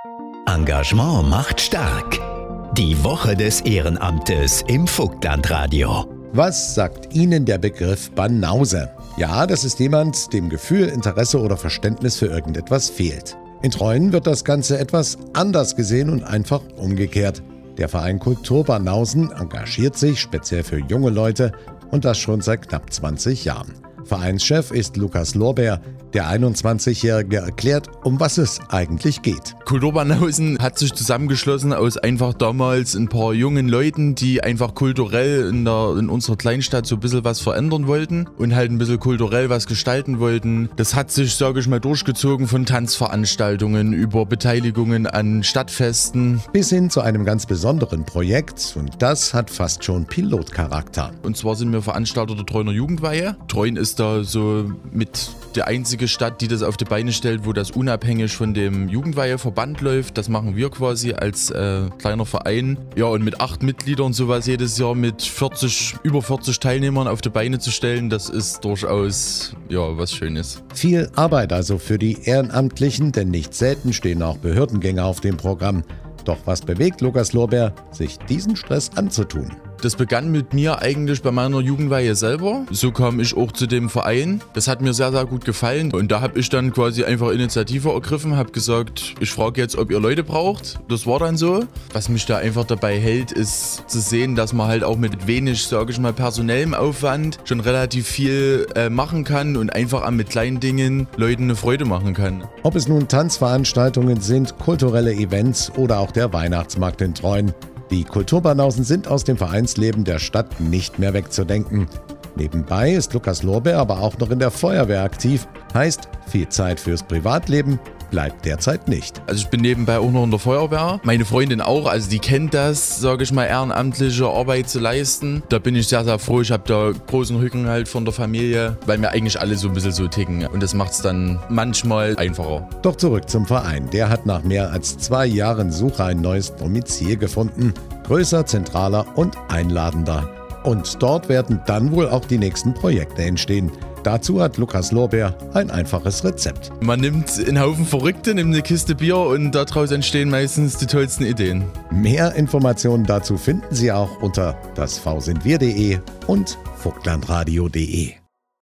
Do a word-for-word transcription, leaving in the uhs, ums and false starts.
Engagement macht stark. Die Woche des Ehrenamtes im Vogtlandradio. Was sagt Ihnen der Begriff Banause? Ja, das ist jemand, dem Gefühl, Interesse oder Verständnis für irgendetwas fehlt. In Treuen wird das Ganze etwas anders gesehen und einfach umgekehrt. Der Verein Kultur Banausen engagiert sich speziell für junge Leute und das schon seit knapp zwanzig Jahren. Vereinschef ist Lukas Lorbeer. Der einundzwanzigjährige erklärt, um was es eigentlich geht. Kultur Banausen hat sich zusammengeschlossen aus einfach damals ein paar jungen Leuten, die einfach kulturell in, der, in unserer Kleinstadt so ein bisschen was verändern wollten und halt ein bisschen kulturell was gestalten wollten. Das hat sich, sage ich mal, durchgezogen von Tanzveranstaltungen über Beteiligungen an Stadtfesten. Bis hin zu einem ganz besonderen Projekt und das hat fast schon Pilotcharakter. Und zwar sind wir Veranstalter der Treuner Jugendweihe. Treuen ist da so mit der einzige Stadt, die das auf die Beine stellt, wo das unabhängig von dem Jugendweiheverband läuft. Das machen wir quasi als äh, kleiner Verein. Ja, und mit acht Mitgliedern sowas jedes Jahr mit vierzig, über vierzig Teilnehmern auf die Beine zu stellen, das ist durchaus ja was Schönes. Viel Arbeit also für die Ehrenamtlichen, denn nicht selten stehen auch Behördengänge auf dem Programm. Doch was bewegt Lukas Lorbeer, sich diesen Stress anzutun? Das begann mit mir eigentlich bei meiner Jugendweihe selber. So kam ich auch zu dem Verein. Das hat mir sehr, sehr gut gefallen. Und da habe ich dann quasi einfach Initiative ergriffen, habe gesagt, ich frage jetzt, ob ihr Leute braucht. Das war dann so. Was mich da einfach dabei hält, ist zu sehen, dass man halt auch mit wenig, sage ich mal, personellem Aufwand schon relativ viel äh, machen kann und einfach an mit kleinen Dingen Leuten eine Freude machen kann. Ob es nun Tanzveranstaltungen sind, kulturelle Events oder auch der Weihnachtsmarkt in Treuen. Die Kulturbanausen sind aus dem Vereinsleben der Stadt nicht mehr wegzudenken. Nebenbei ist Lukas Lorbeer aber auch noch in der Feuerwehr aktiv. Heißt, viel Zeit fürs Privatleben bleibt derzeit nicht. Also ich bin nebenbei auch noch in der Feuerwehr. Meine Freundin auch, also die kennt das, sage ich mal, ehrenamtliche Arbeit zu leisten. Da bin ich sehr, sehr froh. Ich habe da großen Rücken halt von der Familie, weil wir eigentlich alle so ein bisschen so ticken. Und das macht es dann manchmal einfacher. Doch zurück zum Verein. Der hat nach mehr als zwei Jahren Suche ein neues Domizil gefunden. Größer, zentraler und einladender. Und dort werden dann wohl auch die nächsten Projekte entstehen. Dazu hat Lukas Lorbeer ein einfaches Rezept. Man nimmt einen Haufen Verrückte, nimmt eine Kiste Bier und daraus entstehen meistens die tollsten Ideen. Mehr Informationen dazu finden Sie auch unter das v sind wir punkt de und vogtlandradio punkt de.